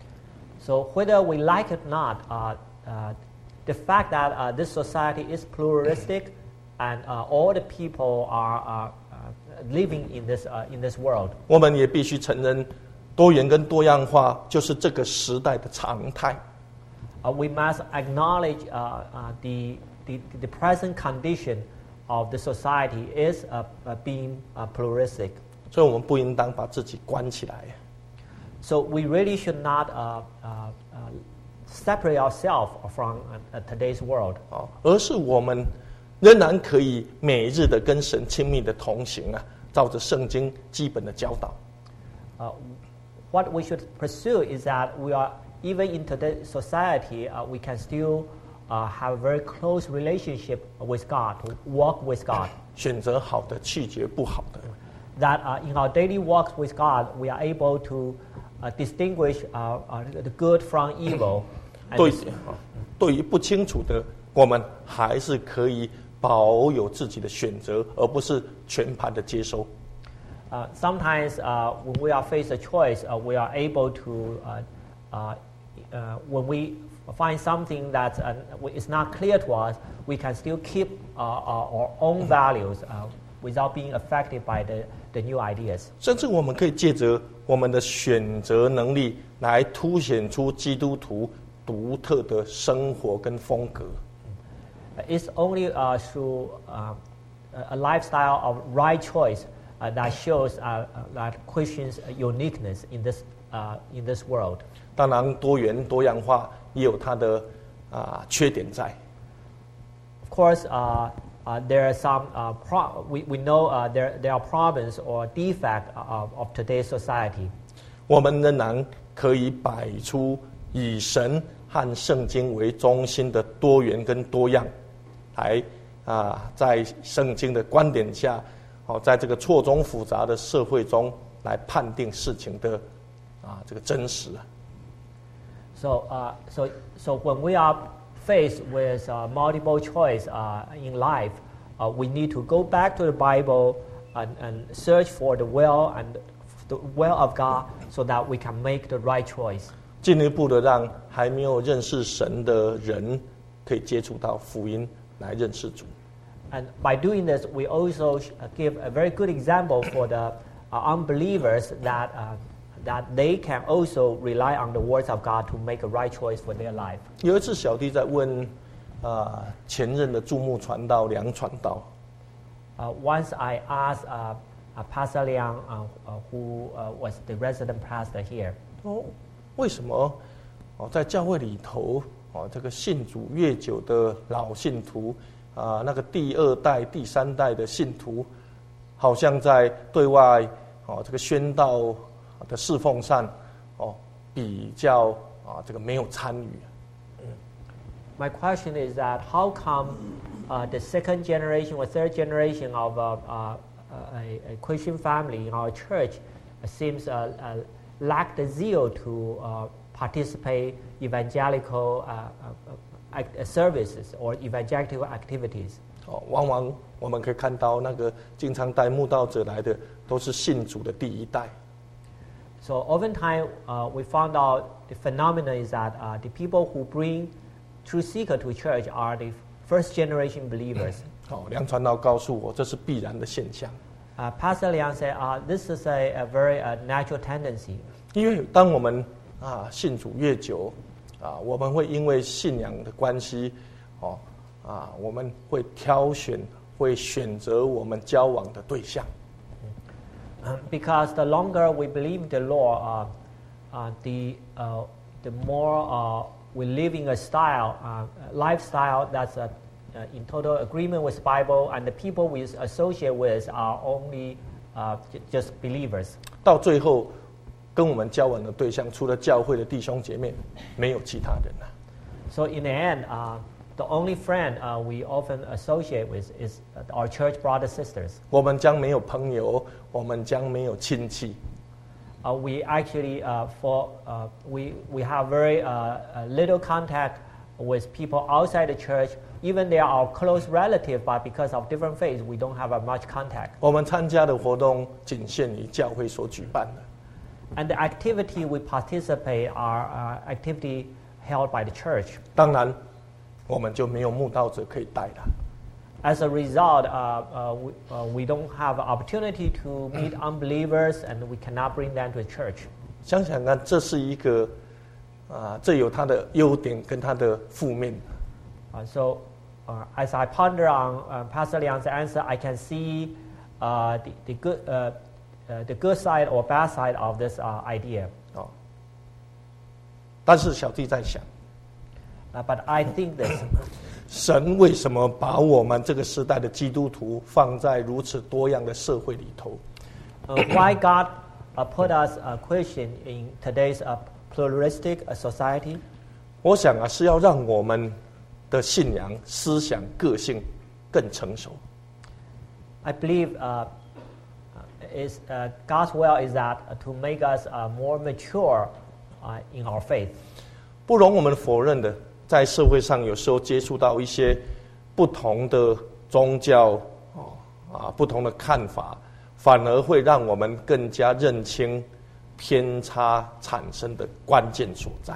So whether we like it or not, uh, uh, the fact that uh, this society is pluralistic and uh, all the people are uh, uh, living in this uh, in this world. 我们也必须承认，多元跟多样化就是这个时代的常态。 Uh, we must acknowledge uh, uh, the, the the present condition of the society is uh, uh, being uh, pluralistic. 所以我们不应当把自己关起来。 So we really should not uh, uh, uh, separate ourselves from uh, today's world. 哦，而是我们仍然可以每日的跟神亲密的同行啊，照着圣经基本的教导。 Uh, what we should pursue is that we are, even in today's society, uh, we can still uh, have a very close relationship with God, to walk with God. 选择好的，拒绝不好的。 That uh, in our daily walks with God, we are able to uh, distinguish uh, uh, the good from evil. 对，对于不清楚的，我们还是可以保有自己的选择，而不是全盘的接收。 Uh, sometimes uh, when we are faced a choice, uh, we are able to, uh, uh, uh, when we find something that uh, is not clear to us, we can still keep uh, our, our own values uh, without being affected by the, the new ideas. 甚至我们可以借着我们的选择能力来凸显出基督徒独特的生活跟风格。 It's only uh, through uh, a lifestyle of right choice uh, that shows uh, that Christians' uniqueness in this uh, in this world. 当然，多元多样化也有它的啊、缺点在。 Of course, uh, uh, there are some uh, pro- we we know uh, there there are problems or defects of, of today's society. 我们仍然可以摆出以神和圣经为中心的多元跟多样，来啊，在圣经的观点下，哦，在这个错综复杂的社会中来判定事情的啊这个真实。 So, uh, so, so when we are faced with uh, multiple choice uh, in life, uh, we need to go back to the Bible and, and search for the will and the will of God, so that we can make the right choice. 进一步的让还没有认识神的人可以接触到福音，来认识主。 And by doing this, we also give a very good example for the uh, unbelievers that uh, that they can also rely on the words of God to make a right choice for their life. 有一次，小弟在问啊、呃、前任的注目传道梁传道。 Uh, once I asked uh, uh, Pastor Liang, uh, uh, who uh, was the resident pastor here, 哦，为什么哦在教会里头哦这个信主越久的老信徒啊、呃、那个第二代、第三代的信徒，好像在对外哦这个宣道的侍奉上哦比较啊这个没有参与。 My question is that how come uh, the second generation or third generation of uh, uh, a, a Christian family in our church seems uh, uh, lack the zeal to uh, participate evangelical uh, uh, act, services or evangelical activities? 哦，往往我们可以看到那个经常带慕道者来的，都是信主的第一代。 So oftentimes uh, we found out the phenomenon is that uh, the people who bring truth seeker to church are the first generation believers. 哦，梁传道告诉我，这是必然的现象。 Uh, Pastor Liang said, uh, "This is a, a very uh, natural tendency." 因为当我们啊信主越久，啊我们会因为信仰的关系，哦啊我们会挑选，会选择我们交往的对象。 Because the longer we believe the Lord, uh, uh, the uh, the more uh, we live in a style, uh, lifestyle that's uh, uh, in total agreement with the Bible, and the people we associate with are only uh, j- just believers. 到最后，跟我们交往的对象，除了教会的弟兄姐妹，没有其他人了。 So in the end, uh, the only friend uh, we often associate with is our church brothers sisters. 我们将没有朋友，我们将没有亲戚。 Uh, we actually uh, for uh, we we have very uh, uh, little contact with people outside the church. Even they are our close relative, but because of different faiths, we don't have uh, much contact. 我们参加的活动仅限于教会所举办的。 And the activity we participate are uh, activity held by the church. 当然，我们就没有慕道者可以带了。 As a result, uh, uh, we, uh, we don't have an opportunity to meet unbelievers, and we cannot bring them to the church. 想想看，这是一个啊，这有它的优点跟它的负面。 Uh, so, uh, as I ponder on uh, Pastor Liang's answer, I can see uh, the, the good, uh, uh, the good side or bad side of this uh, idea. 哦，但是小弟在想， Uh, but I think this. 神为什么把我们这个时代的基督徒放在如此多样的社会里头？ Uh, why God uh, put us uh, Christian in today's uh, pluralistic uh, society? 我想啊，是要让我们的信仰、思想、个性更成熟。 I believe uh, is uh, God's will is that uh, to make us uh, more mature uh, in our faith. 不容我们否认的，在社会上有时候接触到一些不同的宗教哦啊不同的看法，反而会让我们更加认清偏差产生的关键所在。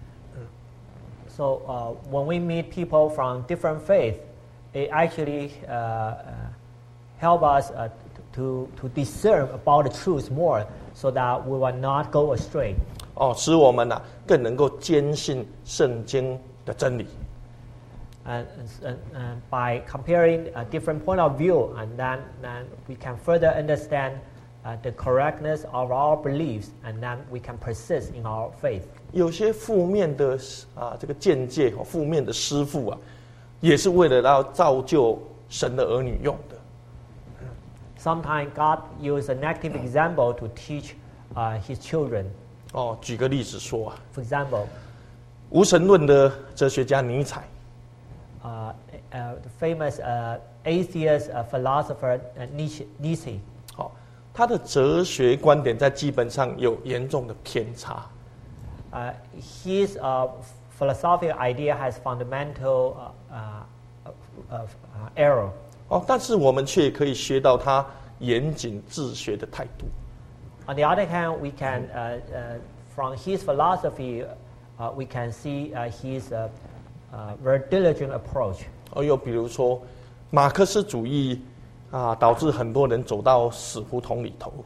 So uh, when we meet people from different faiths, it actually uh, uh, help us uh, to to discern about the truth more, so that we will not go astray. 哦，使我们呐、啊、更能够坚信圣经的真理。 And, and, and by comparing a different point of view, and then, then we can further understand uh, the correctness of our beliefs, and then we can persist in our faith. 有些负面的啊这个见解和负面的师傅啊，也是为了要造就神的儿女用的。 Sometimes God uses a negative example to teach uh, His children. 哦，举个例子说啊， For example, 无神论的哲学家尼采， uh, uh, the famous uh, atheist uh, philosopher uh, Nietzsche. Nietzsche. 好，他的哲学观点在基本上有严重的偏差。 Uh, his uh, philosophical idea has fundamental uh, uh, uh, uh, error. 哦，但是我们却可以学到他严谨治学的态度。 On the other hand, we can, uh, uh, from his philosophy, uh, we can see uh, his uh, uh, very diligent approach. 哦，又比如说，马克思主义啊，导致很多人走到死胡同里头。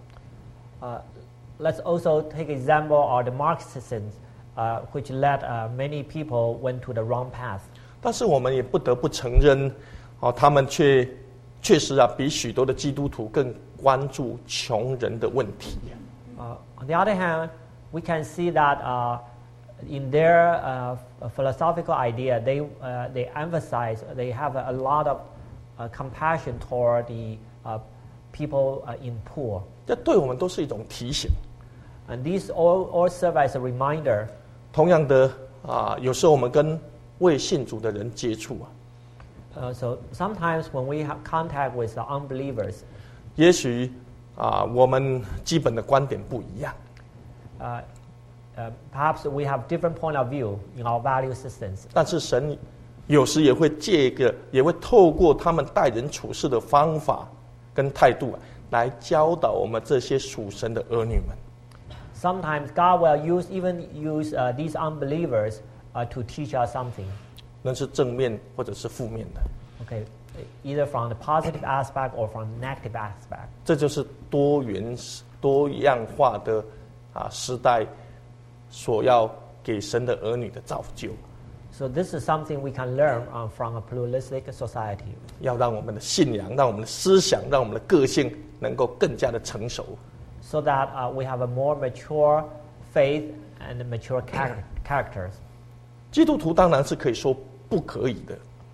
Uh, let's also take example of the Marxism, uh, which led uh, many people went to the wrong path. 但是我们也不得不承认，哦，他们却确实啊，比许多的基督徒更关注穷人的问题。 Uh, on the other hand, we can see that uh, in their uh, philosophical idea, they uh, they emphasize, they have a, a lot of uh, compassion toward the uh, people uh, in poor. 这对我们都是一种提醒。 And these all, all serve as a reminder. 同样的啊，有时候我们跟未信主的人接触啊， Uh, so sometimes when we have contact with the unbelievers, 也许啊，我们基本的观点不一样。 uh, uh, perhaps we have different point of view in our value systems. 但是神有时也会借一个，也会透过他们待人处事的方法跟态度啊，来教导我们这些属神的儿女们。 Sometimes God will use even use uh, these unbelievers uh, to teach us something. 那是正面或者是负面的。 Okay, either from the positive aspect or from the negative aspect. 这就是多元多样化的啊时代所要给神的儿女的造就。 So this is something we can learn uh, from a pluralistic society. 要让我们的信仰、让我们的思想、让我们的个性能够更加的成熟。 So that uh, we have a more mature faith and mature char- characters. 基督徒当然是可以说不可以的，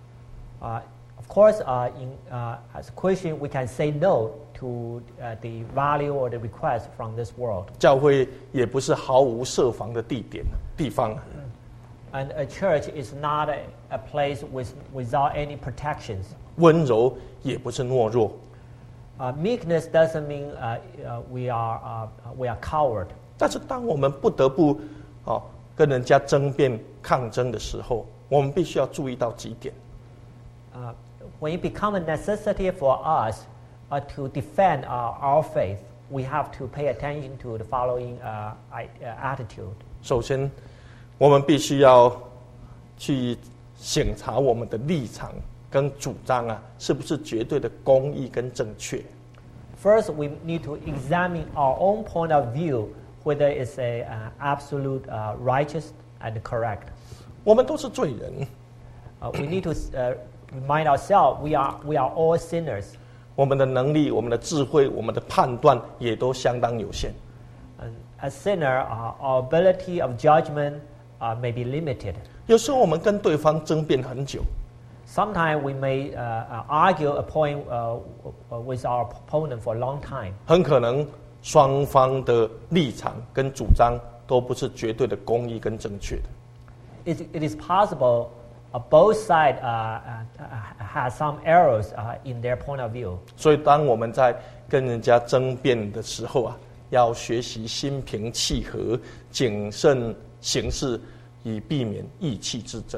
Uh, of course, uh, in, uh, as a Christian, we can say no to uh, the value or the request from this world. 教会也不是毫无设防的地点地方。 And a church is not a, a place with, without any protections. 温柔也不是懦弱， Uh, meekness doesn't mean uh, uh, we are uh, we are coward. 但是当我们不得不哦跟人家争辩抗争的时候，我们必须要注意到几点。 Uh, when it becomes a necessity for us uh, to defend uh, our faith, we have to pay attention to the following uh, I, uh, attitude. 首先，我们必须要去审查我们的立场跟主张啊，是不是绝对的公义跟正确。 First, we need to examine our own point of view, whether it's a uh, absolute uh, righteous and correct. 我们都是罪人， Uh, we need to uh, remind ourselves we are we are all sinners. 我们的能力、我们的智慧、我们的判断也都相当有限。 And as sinner, uh, our ability of judgment uh, may be limited. 有时候我们跟对方争辩很久， Sometimes we may uh, uh, argue a point uh, uh, with our opponent for a long time. 很可能双方的立场跟主张都不是绝对的公义跟正确的。 It, it is possible uh, both sides uh, uh, have some errors uh, in their point of view. 所以，当我们在跟人家争辩的时候啊，要学习心平气和、谨慎行事，以避免意气之争。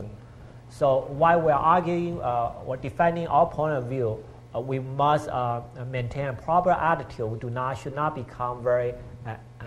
So while we are arguing uh, or defending our point of view, uh, we must uh, maintain a proper attitude. We do not should not become very uh, uh,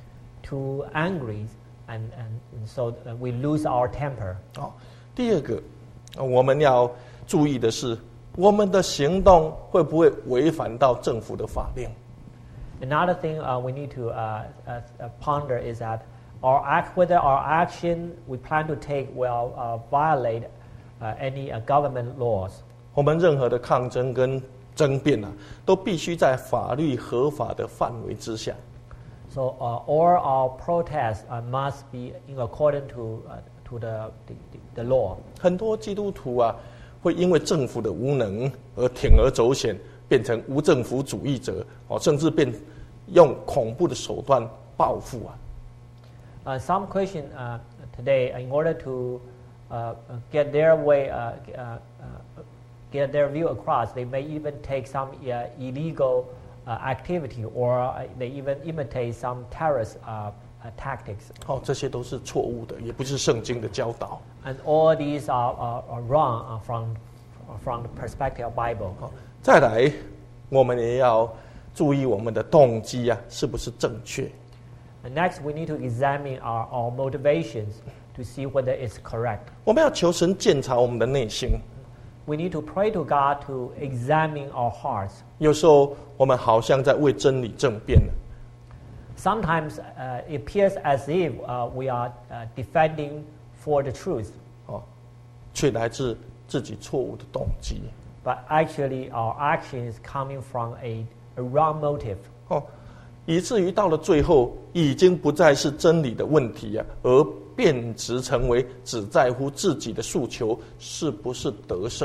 too angry, and, and, and so we lose our temper. 哦，第二个，呃我们要注意的是，我们的行动会不会违反到政府的法令？ Another thing uh, we need to uh, uh, uh, ponder is that our act, whether our action we plan to take will uh, violate uh, any uh, government laws. 我们任何的抗争跟争辩啊，都必须在法律合法的范围之下。 So uh, all our protests uh, must be in accordance to uh, to the, the the law. 很多基督徒啊，会因为政府的无能而铤而走险，变成无政府主义者哦，甚至变用恐怖的手段报复啊。 Uh, some Christians uh, today, in order to uh, get their way, uh, uh, uh, get their view across, they may even take some uh, illegal uh, activity, or uh, they even imitate some terrorist uh, uh, tactics. 哦，这些都是错误的，也不是圣经的教导。 And all these are, are, are wrong uh, from, from the perspective of Bible. 好，再来，我们也要注意我们的动机啊，是不是正确？ And next, we need to examine our, our motivations to see whether it's correct. 我们要求神鉴察我们的内心。 We need to pray to God to examine our hearts. 有时候我们好像在为真理争辩。 Sometimes uh, it appears as if uh, we are uh, defending for the truth, 哦，却来自自己错误的动机。 but actually our action is coming from a, a wrong motive. 哦，以至于到了最后，已经不再是真理的问题啊，而变质成为只在乎自己的诉求是不是得胜。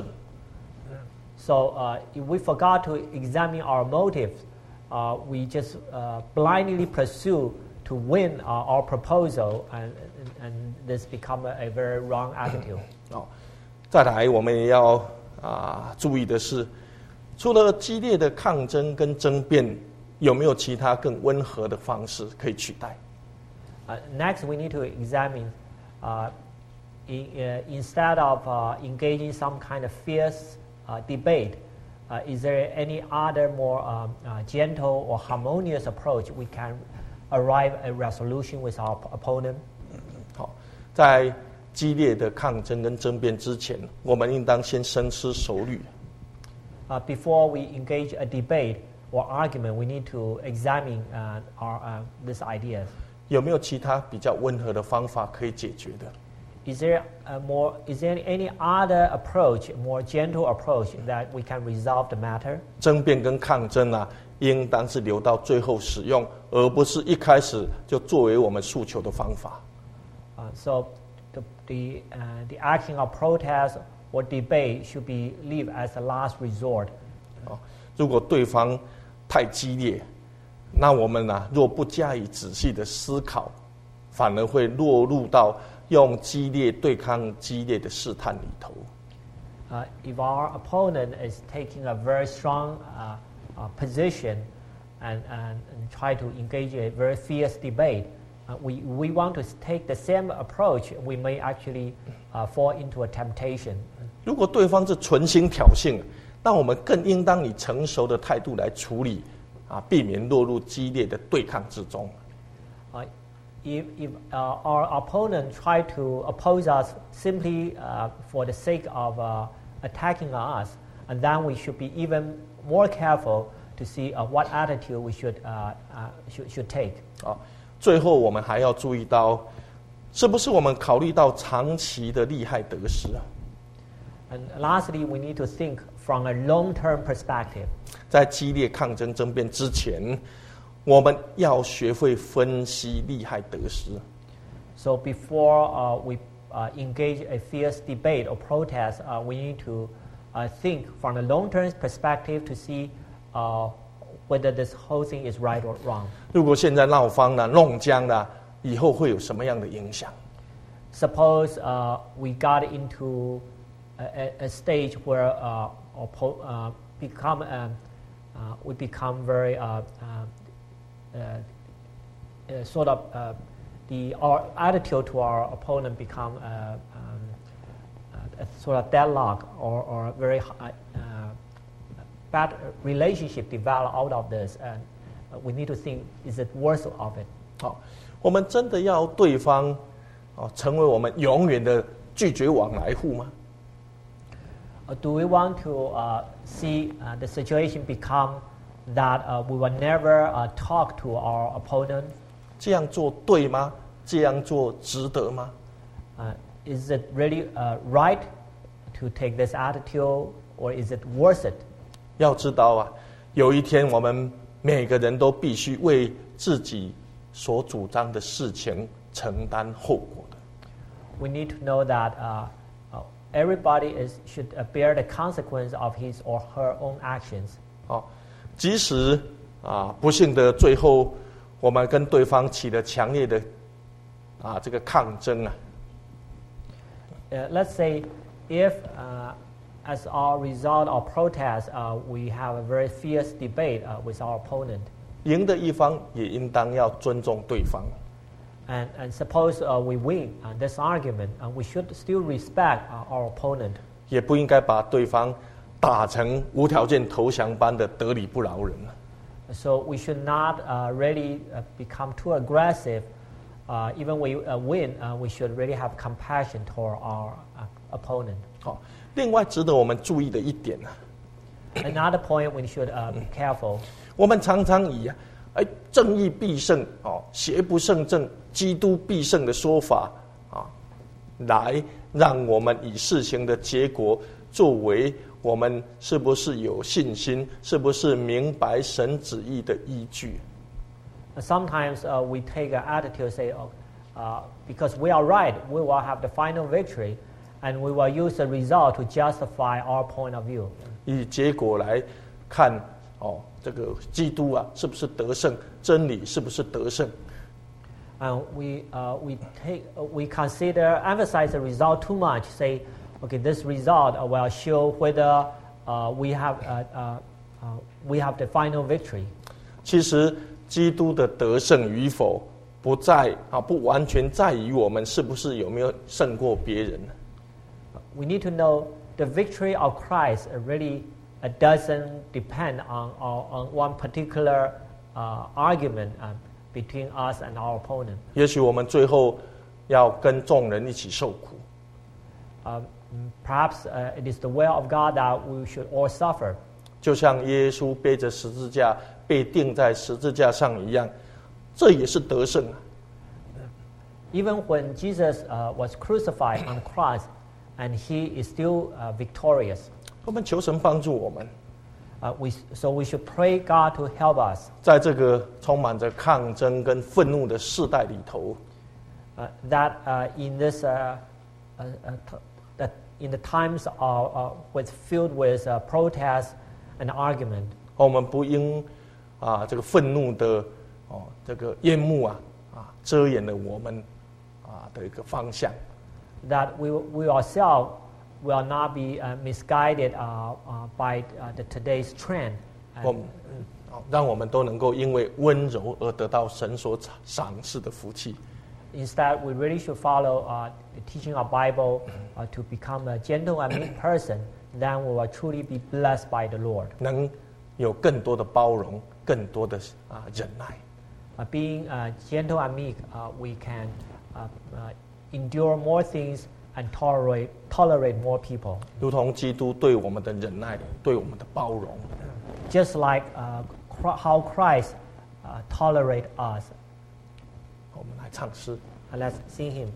So uh, if we forgot to examine our motives, uh, we just uh, blindly pursue to win uh, our proposal, and, and this become a, a very wrong attitude. 哦，再来，我们也要啊注意的是，除了激烈的抗争跟争辩，有没有其他更温和的方式可以取代？ Uh, next, we need to examine uh, in, uh, instead of uh, engaging some kind of fierce uh, debate, uh, is there any other more um, uh, gentle or harmonious approach we can arrive at a resolution with our p- opponent? 好，在激烈的抗争跟争辩之前，我们应当先深思熟虑。 Uh, before we engage a debate or argument, we need to examine uh, our, uh, these ideas. 有没有其他比较温和的方法可以解决的？ Is there a more? Is there any other approach, more gentle approach that we can resolve the matter? 争辩跟抗争啊，应当是留到最后使用，而不是一开始就作为我们诉求的方法。 Uh, so, the the uh, the action of protest or debate should be leave as a last resort. 哦，如果对方太激烈，那我们啊，若不加以仔细的思考，反而会落入到用激烈对抗激烈的试探里头。 Uh, if our opponent is taking a very strong uh, uh, position and, and, and try to engage a very fierce debate, uh, we, we want to take the same approach, we may actually uh, fall into a temptation. 如果对方是存心挑衅，那我们更应当以成熟的态度来处理，啊，避免落入激烈的对抗之中。 Uh, if if uh, our opponent try to oppose us simply uh, for the sake of uh, attacking us, and then we should be even more careful to see uh, what attitude we should uh, uh, should should take. 啊，最后我们还要注意到，是不是我们考虑到长期的利害得失啊？ And lastly, we need to think from a long-term perspective. 在激烈抗争争辩之前，我们要学会分析利害得失。 So before uh, we uh, engage a fierce debate or protest, uh, we need to uh, think from a long-term perspective to see uh, whether this whole thing is right or wrong. 如果现在闹方了、弄僵了，以后会有什么样的影响？ Suppose uh, we got into a, a, a stage where uh, oppo- uh, become um, uh, we become very uh, uh, uh, uh, sort of uh, the our attitude to our opponent become uh, um, uh, a sort of deadlock or, or very high, uh, bad relationship develop out of this, and we need to think: is it worth of it? 好，我们真的要对方哦成为我们永远的拒绝往来户吗？ Uh, do we want to uh, see uh, the situation become that uh, we will never uh, talk to our opponent? 这样做对吗？这样做值得吗？ Uh, is it really uh, right to take this attitude, or is it worth it? 要知道啊，有一天我们每个人都必须为自己所主张的事情承担后果的。 We need to know that uh, uh, everybody is should uh, bear the consequence of his or her own actions. 哦，即使啊不幸的最后我们跟对方起了强烈的啊这个抗争啊， Uh, let's say if uh, as our result of protest, uh, we have a very fierce debate uh, with our opponent. 赢的一方也应当要尊重对方。 And, and suppose uh, we win uh, this argument, uh, we should still respect uh, our opponent. 也不应该把对方打成无条件投降般的得理不饶人。 So we should not uh, really uh, become too aggressive. Uh, even we uh, win, uh, we should really have compassion toward our uh, opponent. 好，另外值得我们注意的一点呢， Another point we should uh, be careful. 我们常常以啊，哎，正义必胜哦，邪不胜正，基督必胜的说法啊，来让我们以事情的结果作为我们是不是有信心，是不是明白神旨意的依据。 Sometimes uh, we take an attitude, say, oh, uh, because we are right, we will have the final victory, and we will use the result to justify our point of view. 以结果来看，哦，这个基督啊，是不是得胜？真理是不是得胜？ And we uh, we take uh, we consider emphasize the result too much. Say, okay, this result uh, will show whether uh, we have uh, uh, uh, we have the final victory. 其实基督的得胜与否，不在啊，不完全在于我们是不是有没有胜过别人。 We need to know the victory of Christ uh, really uh, doesn't depend on, on, on one particular uh, argument uh, between us and our opponent. 也许我们最后要跟众人一起受苦。 Um, perhaps uh, it is the will of God that we should all suffer. 就像耶稣背着十字架被钉在十字架上一样，这也是得胜啊。 Even when Jesus uh, was crucified on the cross, and he is still uh, victorious. 我们求神帮助我们， Uh, we, so we should pray God to help us. 在这个充满着抗争跟愤怒的世代里头， Uh, that uh, in this uh, uh, uh, t- that in the times of uh, with filled with uh, protest and argument, 我们不应啊这个愤怒的哦这个烟幕啊啊遮掩了我们啊的一个方向。 that we we ourselves will not be uh, misguided uh, uh, by uh, the today's trend. 我 And, 们哦让我们都能够因为温柔而得到神所赏赐的福气。 instead, we really should follow uh, the teaching of Bible uh, to become a gentle and meek person. Then we will truly be blessed by the Lord. 能有更多的包容，更多的啊忍耐。 Uh, being uh, gentle and meek, uh, we can uh, uh, endure more things and tolerate tolerate more people. 如同基督对我们的忍耐，对我们的包容。 Just like uh, Chr- how Christ uh, tolerate us. 我们来唱诗。 Uh, let's sing him.